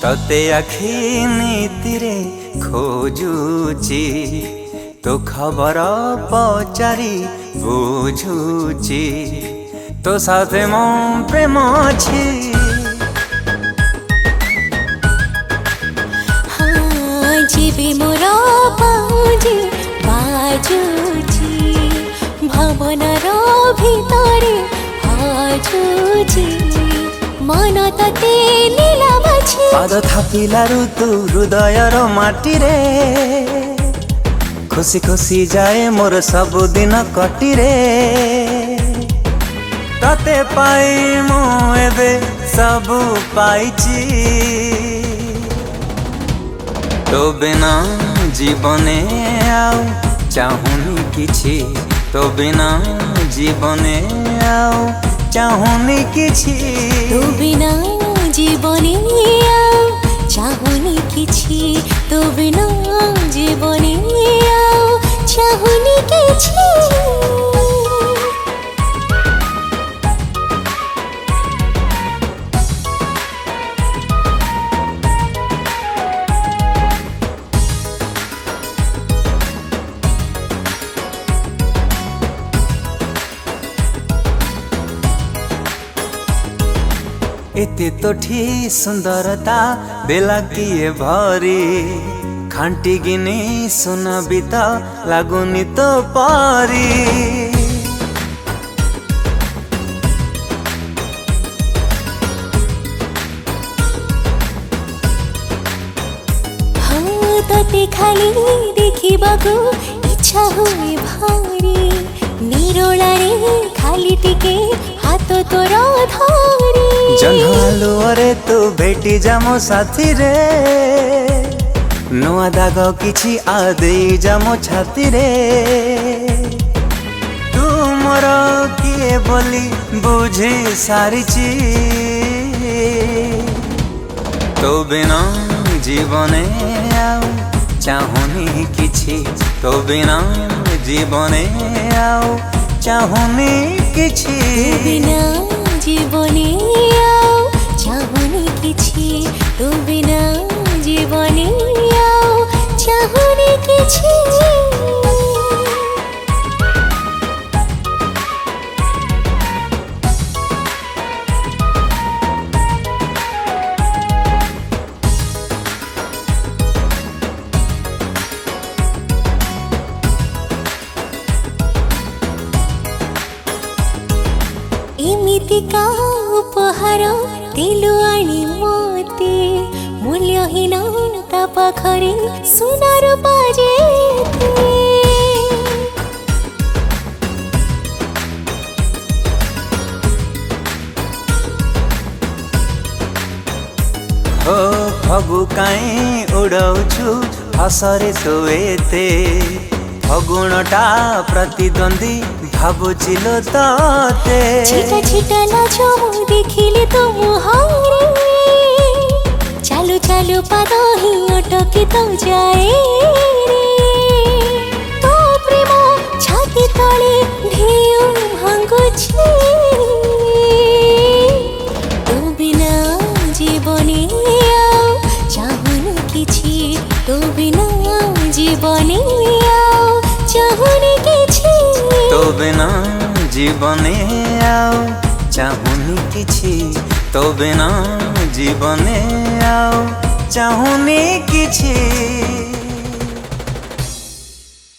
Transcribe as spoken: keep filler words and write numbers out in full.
तते आखि नीतिरे खोजुची तो खबर पचारि बुझुची तो साथे मो प्रेम अछि हाँ जीवी मोर पाउजी बाजुची भावनार भितरे हाजुची मन तते नीला बाछी पाद थापिलारु तू हृदयर माटी रे खुशी खुशी जाए मोर सबु दिन कटी रे तते पाई मु एबे सबु पाइची तो बिना जीवने आउ चाहुनी किछि तो बिना जीवने आउ चाहुनी किछि तो बिना जीवने आउ चाहुनी किछि तो बिना जीवने आउ चाहुनी किछि एते तो ठी सुंदरता बेला किए भरी खांटी गिनी सुना बिता लागुनी तो पारी हाँ तते खाली देखिबाकू इच्छा हुए भारी निरोलारे खाली टिके हाथ तोर धरी जन्हालु अरे तू भेटी जा मो साथी रे नुआ दाग किछि आदे जा मो छाती रे तू मोर किए बोली बुझी सारिची तो बिना जीवने आउ चाहुनी किछि तो बिना जीवने आउ चाहुनी किछि बिना जीवने आउ चाहुनी किछि तो बिना जीवने आउ चाहुनी किछि एमितिका उपहार दिलु आनी मोते मूल्यहीन ता पाखरे सुनार बाजेते हो फगु काई उड़ौछु हसरे तो एते फगुणटा प्रतिद्वंदी भाबुचिलो ताते छिटा छिटा लाजो देखिले तो मुहारे चालू चालू पाद ही अटकी तो जाए रे तो प्रेम छाती तले ढेउ भांगुछि तो बिना जीवने आउ चाहुनी किछि तो बिना जीवने आउ चाहुनी किछि तो बिना जीवने आउ चाहुनी किछि तो बिना जीवने आउ चाहुनी किछि।